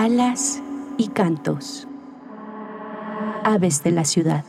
Alas y cantos. Aves de la ciudad.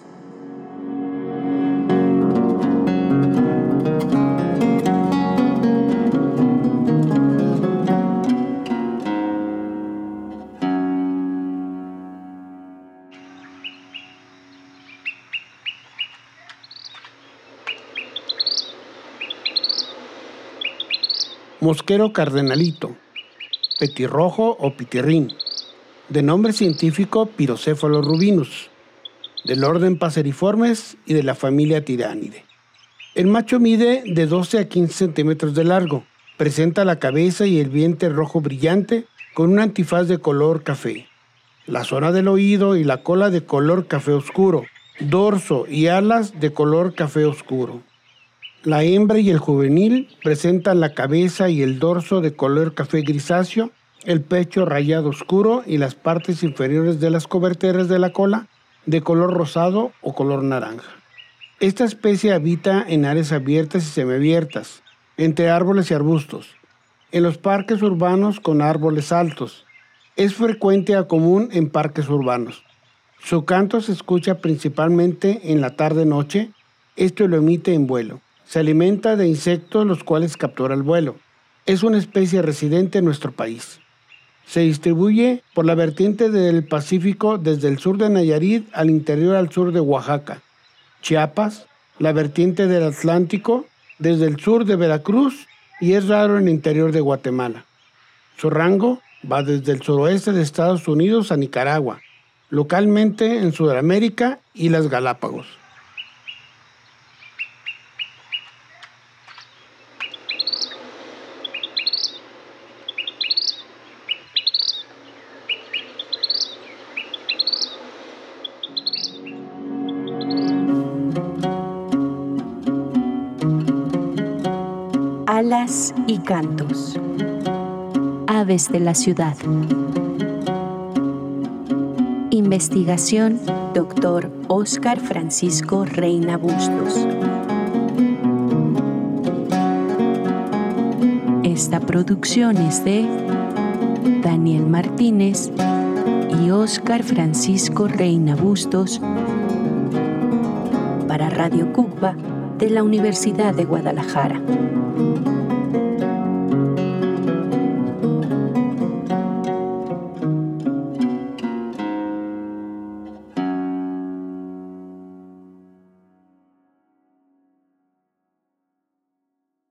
Mosquero cardenalito, petirrojo o pitirrín, de nombre científico Pirocéfalo rubinus, del orden Passeriformes y de la familia Tiranidae. El macho mide de 12 a 15 centímetros de largo, presenta la cabeza y el vientre rojo brillante con un antifaz de color café, la zona del oído y la cola de color café oscuro, dorso y alas de color café oscuro. La hembra y el juvenil presentan la cabeza y el dorso de color café grisáceo, el pecho rayado oscuro y las partes inferiores de las coberteras de la cola de color rosado o color naranja. Esta especie habita en áreas abiertas y semiabiertas, entre árboles y arbustos, en los parques urbanos con árboles altos. Es frecuente a común en parques urbanos. Su canto se escucha principalmente en la tarde-noche, esto lo emite en vuelo. Se alimenta de insectos los cuales captura al vuelo. Es una especie residente en nuestro país. Se distribuye por la vertiente del Pacífico desde el sur de Nayarit al interior al sur de Oaxaca, Chiapas, la vertiente del Atlántico desde el sur de Veracruz y es raro en el interior de Guatemala. Su rango va desde el suroeste de Estados Unidos a Nicaragua, localmente en Sudamérica y las Galápagos. Alas y cantos. Aves de la ciudad. Investigación: Dr. Óscar Francisco Reina Bustos. Esta producción es de Daniel Martínez y Óscar Francisco Reina Bustos para Radio Cucba de la Universidad de Guadalajara.